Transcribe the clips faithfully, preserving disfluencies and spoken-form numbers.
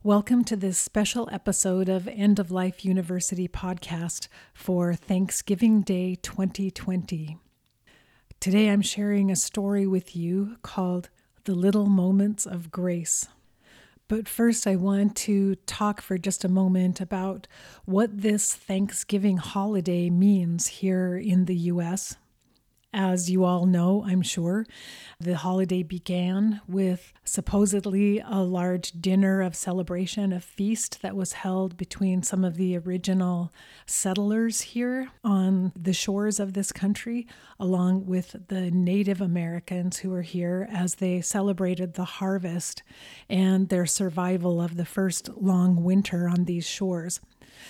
Welcome to this special episode of End of Life University podcast for Thanksgiving Day twenty twenty. Today I'm sharing a story with you called The Little Moments of Grace. But first I want to talk for just a moment about what this Thanksgiving holiday means here in the U S. As you all know, I'm sure, the holiday began with supposedly a large dinner of celebration, a feast that was held between some of the original settlers here on the shores of this country, along with the Native Americans who were here as they celebrated the harvest and their survival of the first long winter on these shores.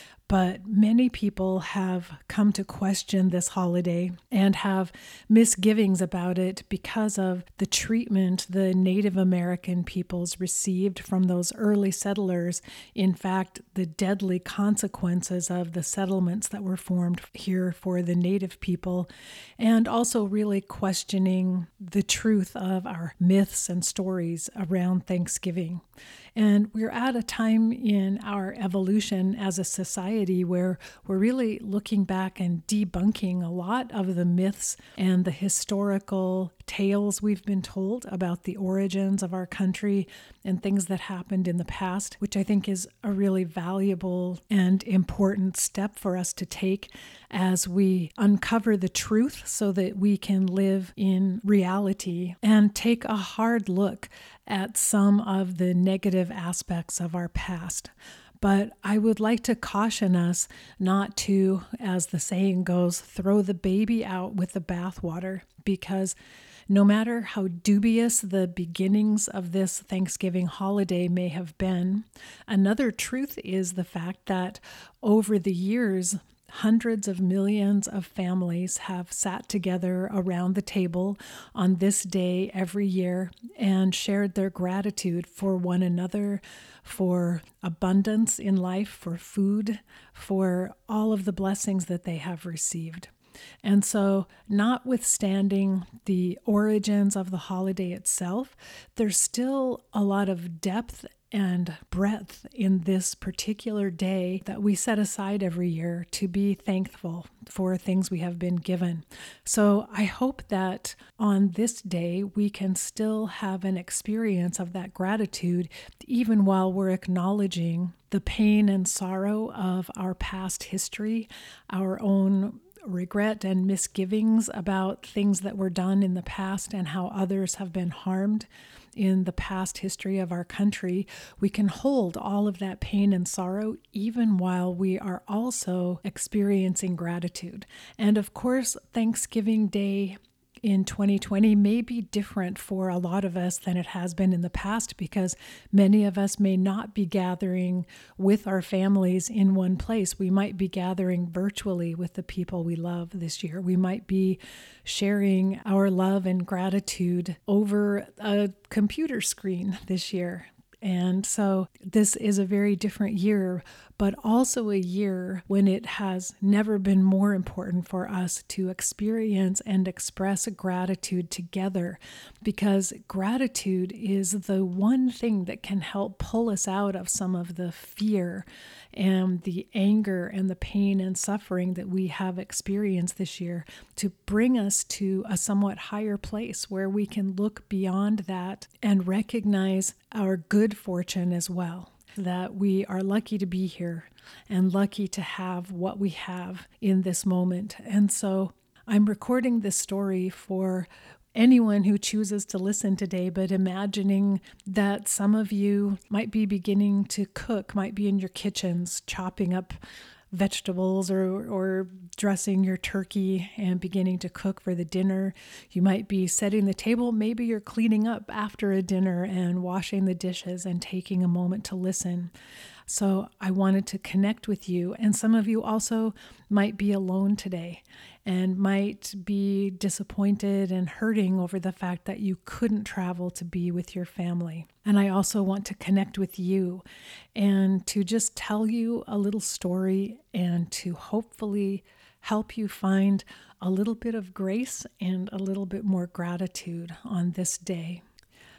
But many people have come to question this holiday and have misgivings about it because of the treatment the Native American peoples received from those early settlers. In fact, the deadly consequences of the settlements that were formed here for the Native people, and also really questioning the truth of our myths and stories around Thanksgiving. And we're at a time in our evolution as a society where we're really looking back and debunking a lot of the myths and the historical tales we've been told about the origins of our country and things that happened in the past, which I think is a really valuable and important step for us to take as we uncover the truth so that we can live in reality and take a hard look at some of the negative aspects of our past. But I would like to caution us not to, as the saying goes, throw the baby out with the bathwater, because no matter how dubious the beginnings of this Thanksgiving holiday may have been, another truth is the fact that over the years, hundreds of millions of families have sat together around the table on this day every year and shared their gratitude for one another, for abundance in life, for food, for all of the blessings that they have received. And so, notwithstanding the origins of the holiday itself, there's still a lot of depth and breadth in this particular day that we set aside every year to be thankful for things we have been given. So I hope that on this day we can still have an experience of that gratitude, even while we're acknowledging the pain and sorrow of our past history, our own regret and misgivings about things that were done in the past and how others have been harmed in the past history of our country. We can hold all of that pain and sorrow even while we are also experiencing gratitude. And of course, Thanksgiving Day in twenty twenty may be different for a lot of us than it has been in the past, because many of us may not be gathering with our families in one place. We might be gathering virtually with the people we love this year. We might be sharing our love and gratitude over a computer screen this year. And so this is a very different year, but also a year when it has never been more important for us to experience and express gratitude together, because gratitude is the one thing that can help pull us out of some of the fear and the anger and the pain and suffering that we have experienced this year, to bring us to a somewhat higher place where we can look beyond that and recognize our good fortune as well, that we are lucky to be here and lucky to have what we have in this moment. And so I'm recording this story for anyone who chooses to listen today, but imagining that some of you might be beginning to cook, might be in your kitchens, chopping up vegetables or, or dressing your turkey and beginning to cook for the dinner. You might be setting the table. Maybe you're cleaning up after a dinner and washing the dishes and taking a moment to listen. So I wanted to connect with you. And some of you also might be alone today and might be disappointed and hurting over the fact that you couldn't travel to be with your family. And I also want to connect with you and to just tell you a little story and to hopefully help you find a little bit of grace and a little bit more gratitude on this day.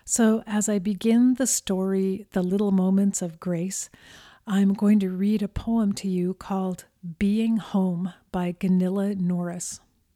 So, as I begin the story, The Little Moments of Grace, I'm going to read a poem to you called Being Home by Gunilla Norris.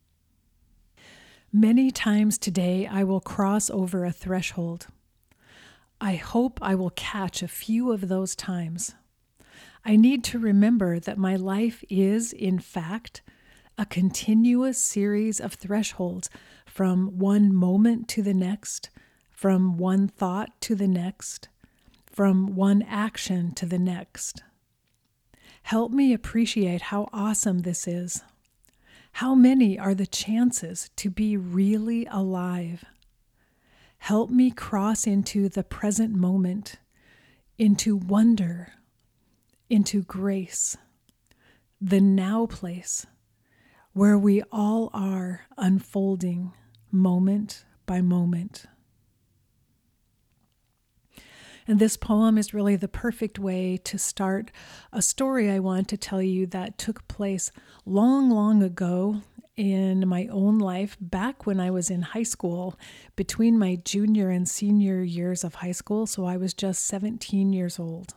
Many times today I will cross over a threshold. I hope I will catch a few of those times. I need to remember that my life is, in fact, a continuous series of thresholds from one moment to the next, from one thought to the next, from one action to the next. Help me appreciate how awesome this is. How many are the chances to be really alive? Help me cross into the present moment, into wonder, into grace, the now place, where we all are unfolding moment by moment. And this poem is really the perfect way to start a story I want to tell you that took place long, long ago in my own life, back when I was in high school, between my junior and senior years of high school. So I was just seventeen years old.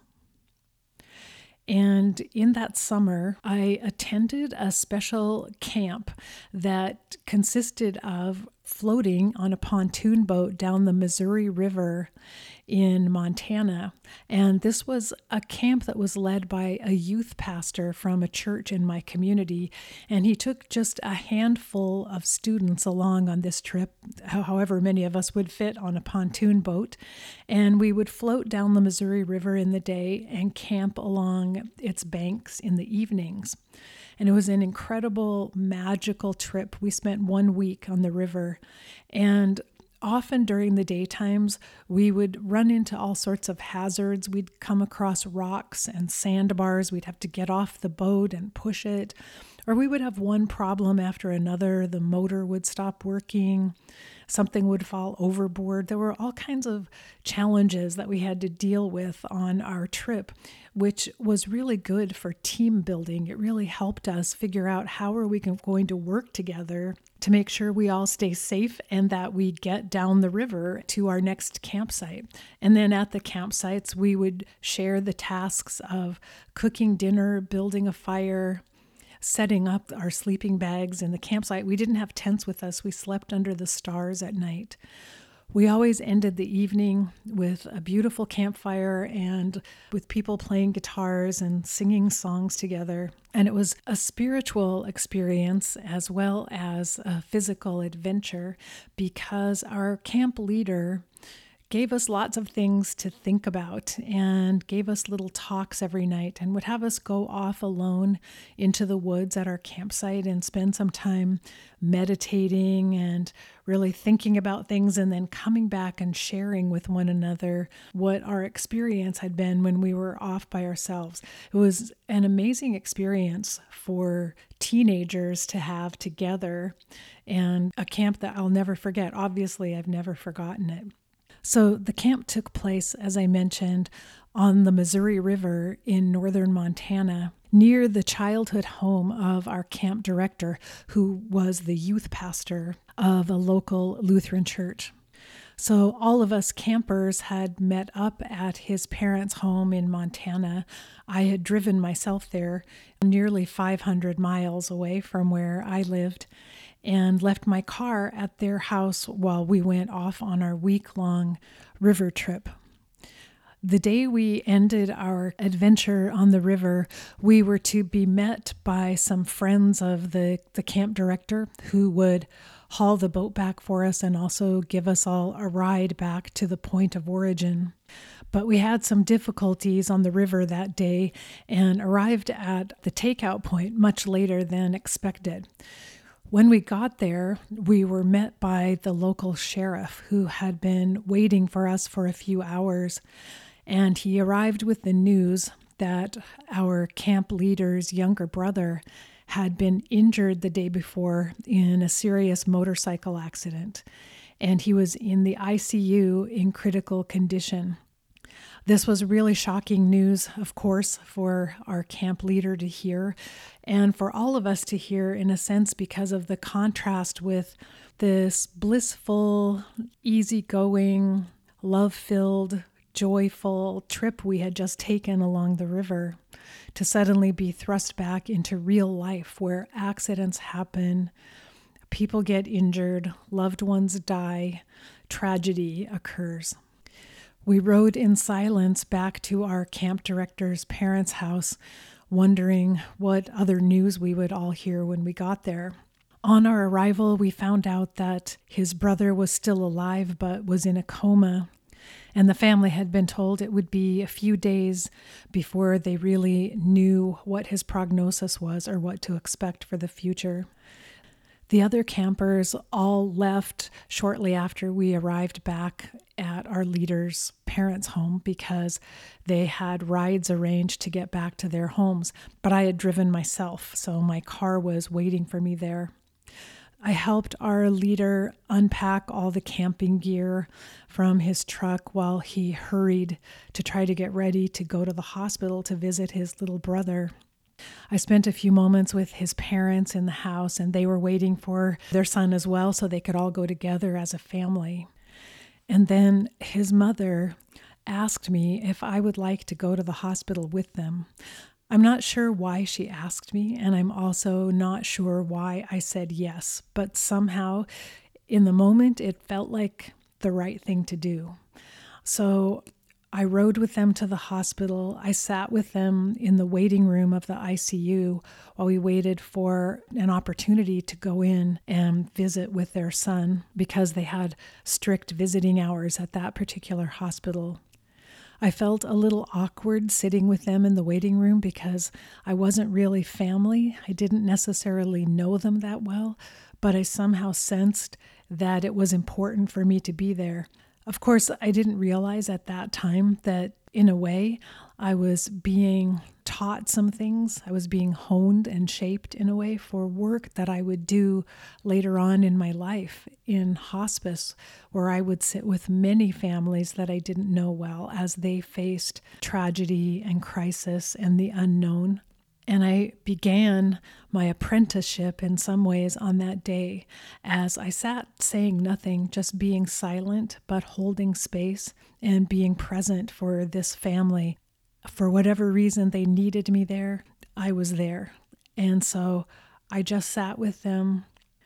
And in that summer, I attended a special camp that consisted of floating on a pontoon boat down the Missouri River in Montana. And this was a camp that was led by a youth pastor from a church in my community. And he took just a handful of students along on this trip, however many of us would fit on a pontoon boat. And we would float down the Missouri River in the day and camp along its banks in the evenings. And it was an incredible, magical trip. We spent one week on the river, and often during the daytimes, we would run into all sorts of hazards. We'd come across rocks and sandbars. We'd have to get off the boat and push it. Or we would have one problem after another. The motor would stop working. Something would fall overboard. There were all kinds of challenges that we had to deal with on our trip, which was really good for team building. It really helped us figure out how are we going to work together to make sure we all stay safe and that we get down the river to our next campsite. And then at the campsites, we would share the tasks of cooking dinner, building a fire, setting up our sleeping bags in the campsite. We didn't have tents with us. We slept under the stars at night. We always ended the evening with a beautiful campfire and with people playing guitars and singing songs together. And it was a spiritual experience as well as a physical adventure because our camp leader gave us lots of things to think about and gave us little talks every night and would have us go off alone into the woods at our campsite and spend some time meditating and really thinking about things and then coming back and sharing with one another what our experience had been when we were off by ourselves. It was an amazing experience for teenagers to have together and a camp that I'll never forget. Obviously, I've never forgotten it. So the camp took place, as I mentioned, on the Missouri River in northern Montana, near the childhood home of our camp director, who was the youth pastor of a local Lutheran church. So all of us campers had met up at his parents' home in Montana. I had driven myself there nearly five hundred miles away from where I lived, and left my car at their house while we went off on our week-long river trip. The day we ended our adventure on the river, we were to be met by some friends of the, the camp director who would haul the boat back for us and also give us all a ride back to the point of origin. But we had some difficulties on the river that day and arrived at the takeout point much later than expected. When we got there, we were met by the local sheriff who had been waiting for us for a few hours, and he arrived with the news that our camp leader's younger brother had been injured the day before in a serious motorcycle accident, and he was in the I C U in critical condition. This was really shocking news, of course, for our camp leader to hear and for all of us to hear in a sense because of the contrast with this blissful, easygoing, love-filled, joyful trip we had just taken along the river to suddenly be thrust back into real life where accidents happen, people get injured, loved ones die, tragedy occurs. We rode in silence back to our camp director's parents' house, wondering what other news we would all hear when we got there. On our arrival, we found out that his brother was still alive but was in a coma, and the family had been told it would be a few days before they really knew what his prognosis was or what to expect for the future. The other campers all left shortly after we arrived back at our leader's parents' home because they had rides arranged to get back to their homes, but I had driven myself, so my car was waiting for me there. I helped our leader unpack all the camping gear from his truck while he hurried to try to get ready to go to the hospital to visit his little brother. I spent a few moments with his parents in the house, and they were waiting for their son as well so they could all go together as a family. And then his mother asked me if I would like to go to the hospital with them. I'm not sure why she asked me, and I'm also not sure why I said yes, but somehow in the moment it felt like the right thing to do. So I rode with them to the hospital. I sat with them in the waiting room of the I C U while we waited for an opportunity to go in and visit with their son because they had strict visiting hours at that particular hospital. I felt a little awkward sitting with them in the waiting room because I wasn't really family. I didn't necessarily know them that well, but I somehow sensed that it was important for me to be there. Of course, I didn't realize at that time that, in a way, I was being taught some things. I was being honed and shaped in a way for work that I would do later on in my life in hospice, where I would sit with many families that I didn't know well as they faced tragedy and crisis and the unknown. And I began my apprenticeship in some ways on that day as I sat saying nothing, just being silent, but holding space and being present for this family. For whatever reason they needed me there, I was there. And so I just sat with them.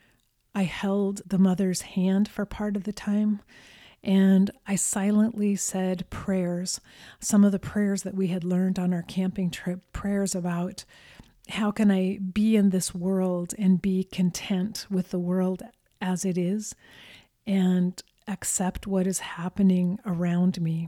I held the mother's hand for part of the time, and I silently said prayers, some of the prayers that we had learned on our camping trip, prayers about how can I be in this world and be content with the world as it is and accept what is happening around me.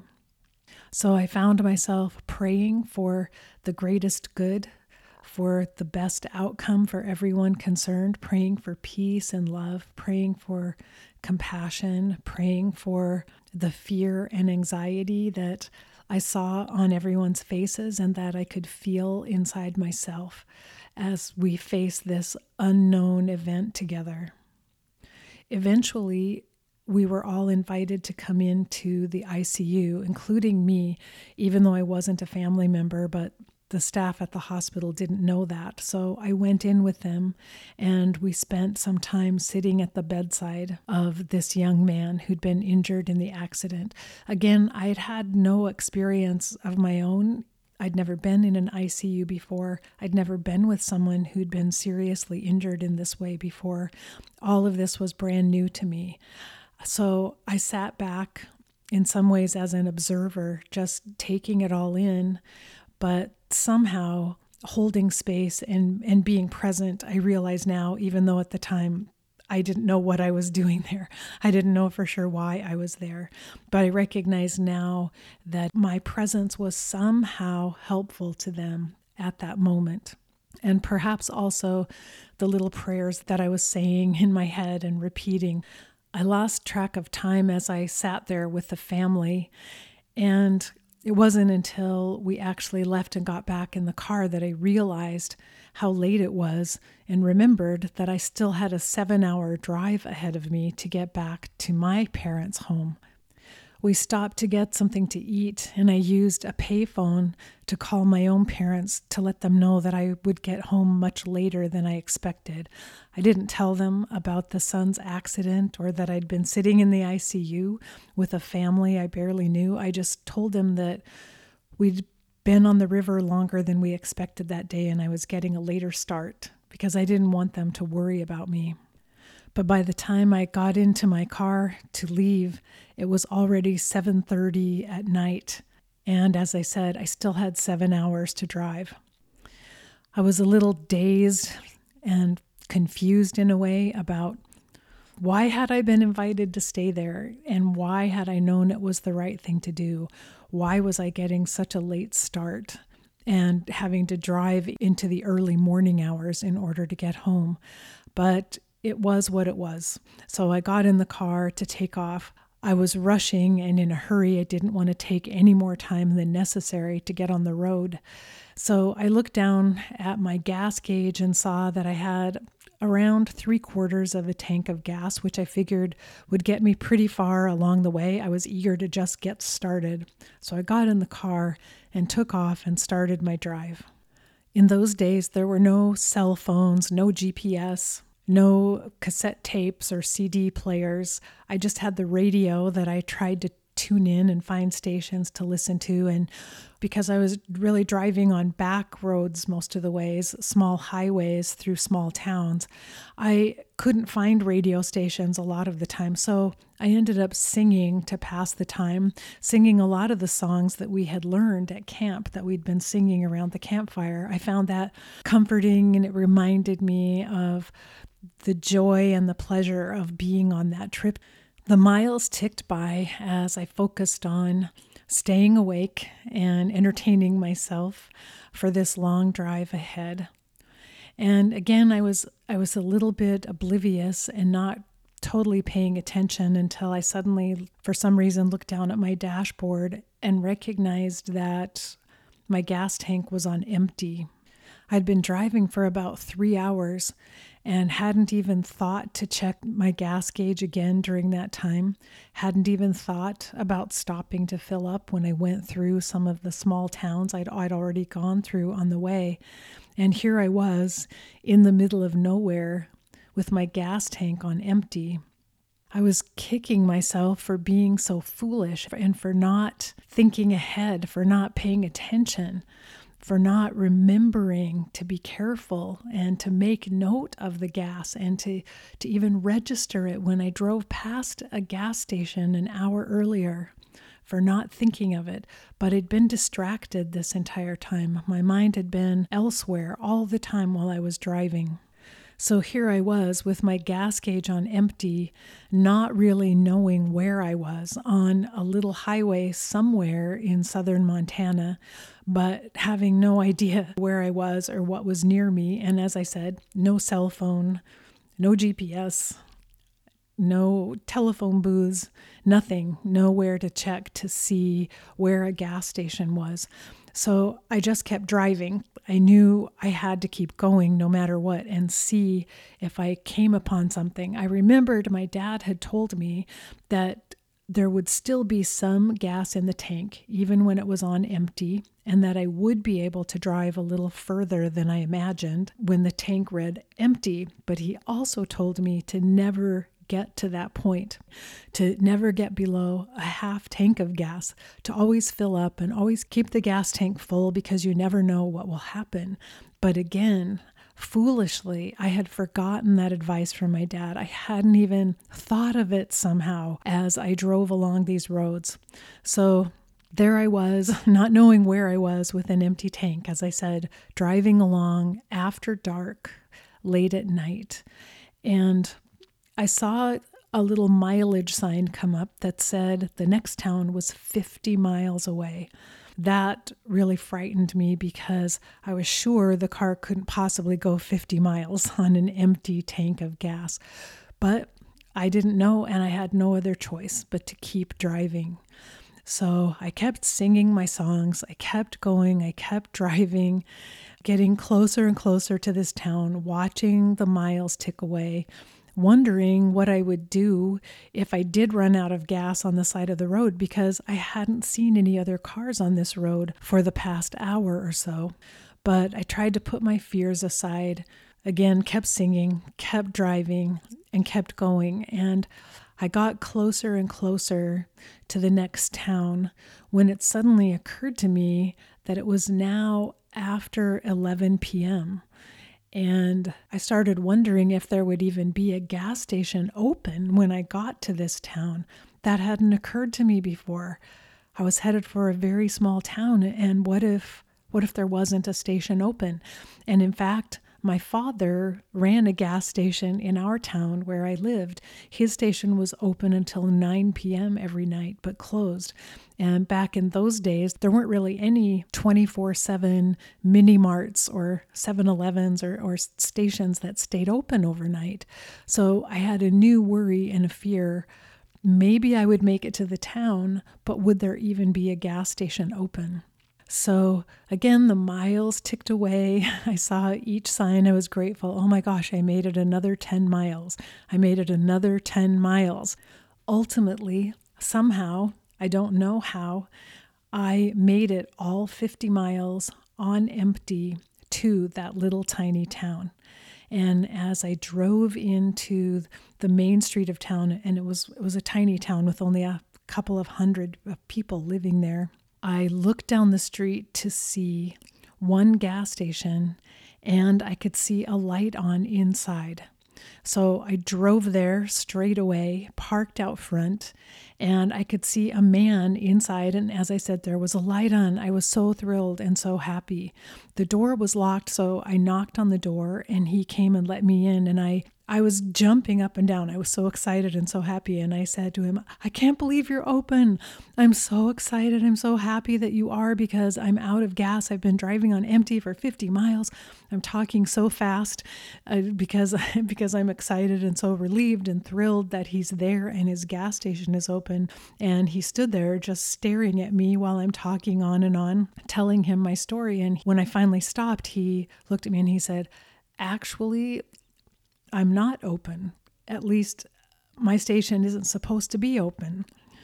So I found myself praying for the greatest good, for the best outcome for everyone concerned, praying for peace and love, praying for compassion, praying for the fear and anxiety that I saw on everyone's faces and that I could feel inside myself as we face this unknown event together. Eventually, we were all invited to come into the I C U, including me, even though I wasn't a family member, but the staff at the hospital didn't know that. So I went in with them and we spent some time sitting at the bedside of this young man who'd been injured in the accident. Again, I had had no experience of my own. I'd never been in an I C U before. I'd never been with someone who'd been seriously injured in this way before. All of this was brand new to me. So I sat back in some ways as an observer, just taking it all in, but somehow holding space and, and being present. I realize now, even though at the time I didn't know what I was doing there, I didn't know for sure why I was there, but I recognize now that my presence was somehow helpful to them at that moment. And perhaps also the little prayers that I was saying in my head and repeating. I lost track of time as I sat there with the family, and it wasn't until we actually left and got back in the car that I realized how late it was and remembered that I still had a seven-hour drive ahead of me to get back to my parents' home. we stopped to get something to eat, and I used a payphone to call my own parents to let them know that I would get home much later than I expected. I didn't tell them about the son's accident or that I'd been sitting in the I C U with a family I barely knew. I just told them that we'd been on the river longer than we expected that day, and I was getting a later start because I didn't want them to worry about me. But by the time I got into my car to leave, it was already seven thirty at night. And as I said, I still had seven hours to drive. I was a little dazed and confused in a way about why had I been invited to stay there, and why had I known it was the right thing to do? Why was I getting such a late start and having to drive into the early morning hours in order to get home? But it was what it was. So I got in the car to take off. I was rushing and in a hurry. I didn't want to take any more time than necessary to get on the road. So I looked down at my gas gauge and saw that I had around three quarters of a tank of gas, which I figured would get me pretty far along the way. I was eager to just get started. So I got in the car and took off and started my drive. In those days, there were no cell phones, no G P S, no cassette tapes or C D players. I just had the radio that I tried to tune in and find stations to listen to. And because I was really driving on back roads most of the ways, small highways through small towns, I couldn't find radio stations a lot of the time. So I ended up singing to pass the time, singing a lot of the songs that we had learned at camp that we'd been singing around the campfire. I found that comforting, and it reminded me of the joy and the pleasure of being on that trip. The miles ticked by as I focused on staying awake and entertaining myself for this long drive ahead. And again, I was I was a little bit oblivious and not totally paying attention until I suddenly, for some reason, looked down at my dashboard and recognized that my gas tank was on empty. I'd been driving for about three hours and hadn't even thought to check my gas gauge again during that time, hadn't even thought about stopping to fill up when I went through some of the small towns I'd, I'd already gone through on the way. And here I was in the middle of nowhere with my gas tank on empty. I was kicking myself for being so foolish and for not thinking ahead, for not paying attention, for not remembering to be careful and to make note of the gas and to, to even register it when I drove past a gas station an hour earlier, for not thinking of it. But I'd been distracted this entire time. My mind had been elsewhere all the time while I was driving. So here I was with my gas gauge on empty, not really knowing where I was, on a little highway somewhere in southern Montana, but having no idea where I was or what was near me. And as I said, no cell phone, no G P S, no telephone booths, nothing, nowhere to check to see where a gas station was. So I just kept driving. I knew I had to keep going no matter what and see if I came upon something. I remembered my dad had told me that there would still be some gas in the tank, even when it was on empty, and that I would be able to drive a little further than I imagined when the tank read empty. But he also told me to never get to that point, to never get below a half tank of gas, to always fill up and always keep the gas tank full because you never know what will happen. But again, foolishly, I had forgotten that advice from my dad. I hadn't even thought of it somehow as I drove along these roads. So there I was, not knowing where I was with an empty tank, as I said, driving along after dark, late at night. And I saw a little mileage sign come up that said the next town was fifty miles away. That really frightened me because I was sure the car couldn't possibly go fifty miles on an empty tank of gas. But I didn't know, and I had no other choice but to keep driving. So I kept singing my songs. I kept going. I kept driving, getting closer and closer to this town, watching the miles tick away, wondering what I would do if I did run out of gas on the side of the road, because I hadn't seen any other cars on this road for the past hour or so. But I tried to put my fears aside, again, kept singing, kept driving, and kept going. And I got closer and closer to the next town when it suddenly occurred to me that it was now after eleven p.m. And I started wondering if there would even be a gas station open when I got to this town. That hadn't occurred to me before. I was headed for a very small town, and what if what if there wasn't a station open? And in fact, my father ran a gas station in our town where I lived. His station was open until nine p.m. every night, but closed. And back in those days, there weren't really any twenty-four seven mini marts or seven elevens or, or stations that stayed open overnight. So I had a new worry and a fear. Maybe I would make it to the town, but would there even be a gas station open? So again, the miles ticked away. I saw each sign. I was grateful. Oh my gosh, I made it another ten miles. I made it another ten miles. Ultimately, somehow, I don't know how, I made it all fifty miles on empty to that little tiny town. And as I drove into the main street of town, and it was it was a tiny town with only a couple of hundred people living there, I looked down the street to see one gas station, and I could see a light on inside. So I drove there straight away, parked out front, and I could see a man inside. And as I said, there was a light on. I was so thrilled and so happy. The door was locked, so I knocked on the door, and he came and let me in. And I I was jumping up and down. I was so excited and so happy. And I said to him, I can't believe you're open. I'm so excited. I'm so happy that you are, because I'm out of gas. I've been driving on empty for fifty miles. I'm talking so fast uh, because, because I'm excited and so relieved and thrilled that he's there and his gas station is open. And he stood there just staring at me while I'm talking on and on, telling him my story. And when I finally stopped, he looked at me and he said, actually, I'm not open. At least my station isn't supposed to be open.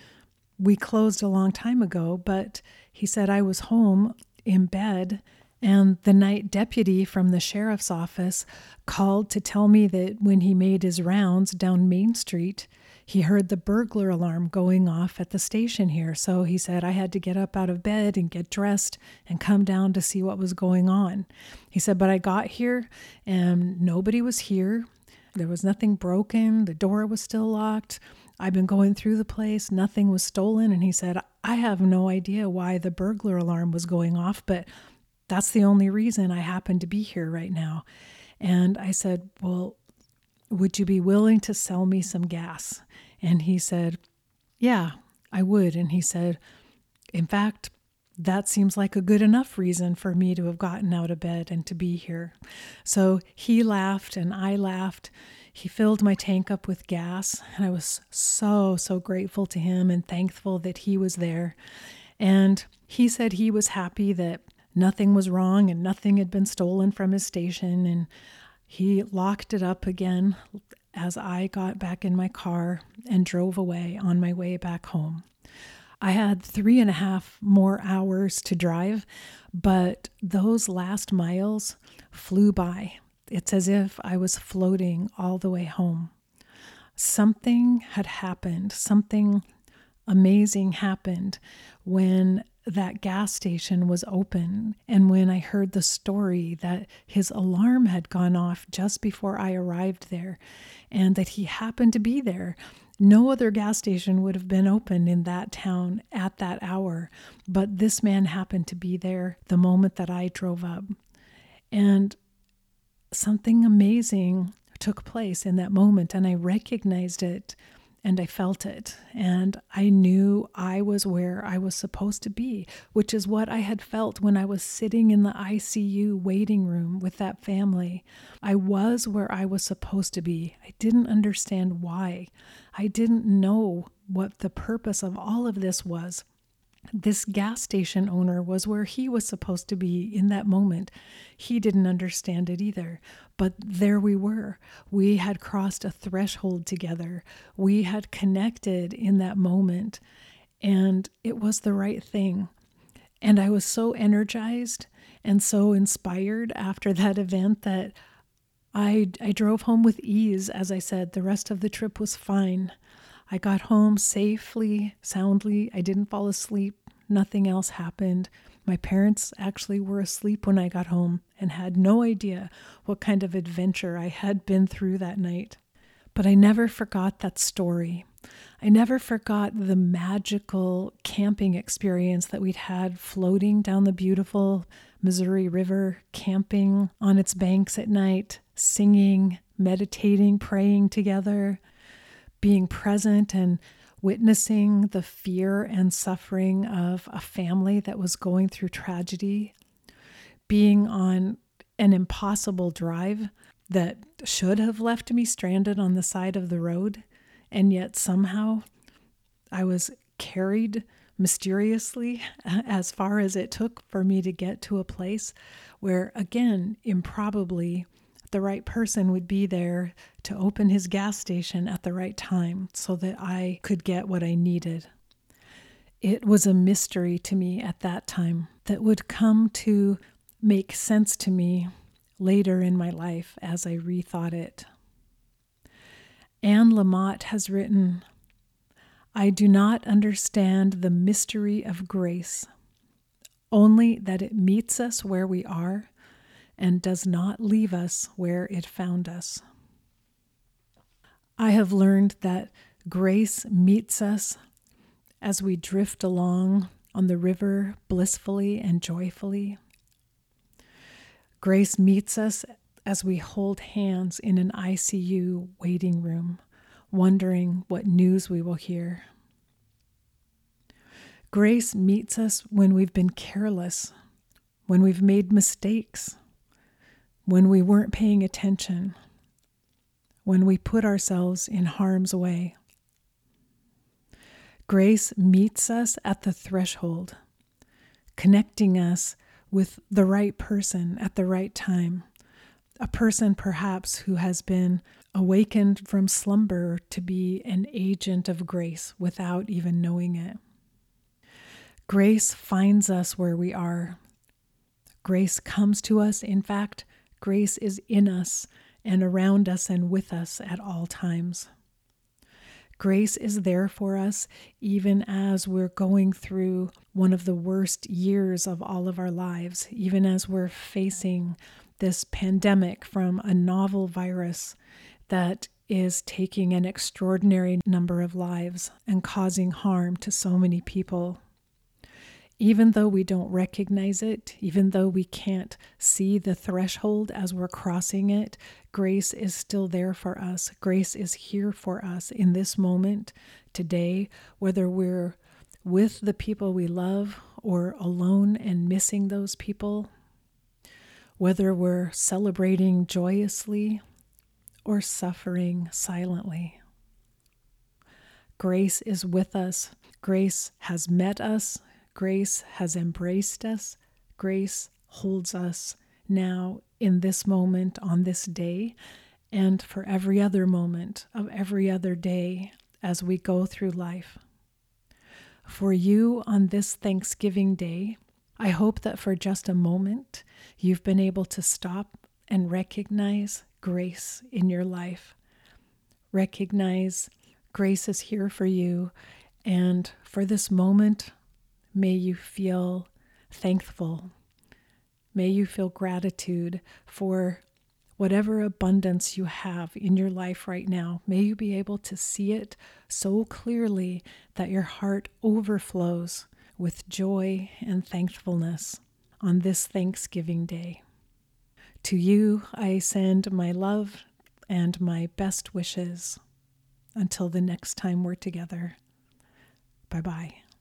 We closed a long time ago, but he said I was home in bed, and the night deputy from the sheriff's office called to tell me that when he made his rounds down Main Street, he heard the burglar alarm going off at the station here. So he said I had to get up out of bed and get dressed and come down to see what was going on. He said, but I got here and nobody was here. There was nothing broken. The door was still locked. I've been going through the place. Nothing was stolen. And he said, I have no idea why the burglar alarm was going off, but that's the only reason I happen to be here right now. And I said, well, would you be willing to sell me some gas? And he said, yeah, I would. And he said, in fact, that seems like a good enough reason for me to have gotten out of bed and to be here. So he laughed and I laughed. He filled my tank up with gas, and I was so, so grateful to him and thankful that he was there. And he said he was happy that nothing was wrong and nothing had been stolen from his station. And he locked it up again as I got back in my car and drove away on my way back home. I had three and a half more hours to drive, but those last miles flew by. It's as if I was floating all the way home. Something had happened. Something amazing happened when that gas station was open, and when I heard the story that his alarm had gone off just before I arrived there, and that he happened to be there. No other gas station would have been open in that town at that hour, but this man happened to be there the moment that I drove up. And something amazing took place in that moment, and I recognized it, and I felt it, and I knew I was where I was supposed to be, which is what I had felt when I was sitting in the I C U waiting room with that family. I was where I was supposed to be. I didn't understand why. I didn't know what the purpose of all of this was. This gas station owner was where he was supposed to be in that moment. He didn't understand it either. But there we were. We had crossed a threshold together. We had connected in that moment, and it was the right thing. And I was so energized and so inspired after that event that I, I drove home with ease. As I said, the rest of the trip was fine. I got home safely, soundly. I didn't fall asleep. Nothing else happened. My parents actually were asleep when I got home and had no idea what kind of adventure I had been through that night. But I never forgot that story. I never forgot the magical camping experience that we'd had floating down the beautiful Missouri River, camping on its banks at night, singing, meditating, praying together, being present and witnessing the fear and suffering of a family that was going through tragedy, being on an impossible drive that should have left me stranded on the side of the road, and yet somehow I was carried mysteriously as far as it took for me to get to a place where, again, improbably, the right person would be there to open his gas station at the right time so that I could get what I needed. It was a mystery to me at that time that would come to make sense to me later in my life as I rethought it. Anne Lamott has written, "I do not understand the mystery of grace, only that it meets us where we are and does not leave us where it found us." I have learned that grace meets us as we drift along on the river blissfully and joyfully. Grace meets us as we hold hands in an I C U waiting room, wondering what news we will hear. Grace meets us when we've been careless, when we've made mistakes, when we weren't paying attention, when we put ourselves in harm's way. Grace meets us at the threshold, connecting us with the right person at the right time, a person perhaps who has been awakened from slumber to be an agent of grace without even knowing it. Grace finds us where we are. Grace comes to us. In fact, grace is in us and around us and with us at all times. Grace is there for us even as we're going through one of the worst years of all of our lives, even as we're facing this pandemic from a novel virus that is taking an extraordinary number of lives and causing harm to so many people. Even though we don't recognize it, even though we can't see the threshold as we're crossing it, grace is still there for us. Grace is here for us in this moment, today, whether we're with the people we love or alone and missing those people, whether we're celebrating joyously or suffering silently. Grace is with us. Grace has met us. Grace has embraced us. Grace holds us now in this moment, on this day, and for every other moment of every other day as we go through life. For you on this Thanksgiving Day, I hope that for just a moment you've been able to stop and recognize grace in your life. Recognize grace is here for you, and for this moment, may you feel thankful. May you feel gratitude for whatever abundance you have in your life right now. May you be able to see it so clearly that your heart overflows with joy and thankfulness on this Thanksgiving Day. To you, I send my love and my best wishes. Until the next time we're together. Bye-bye.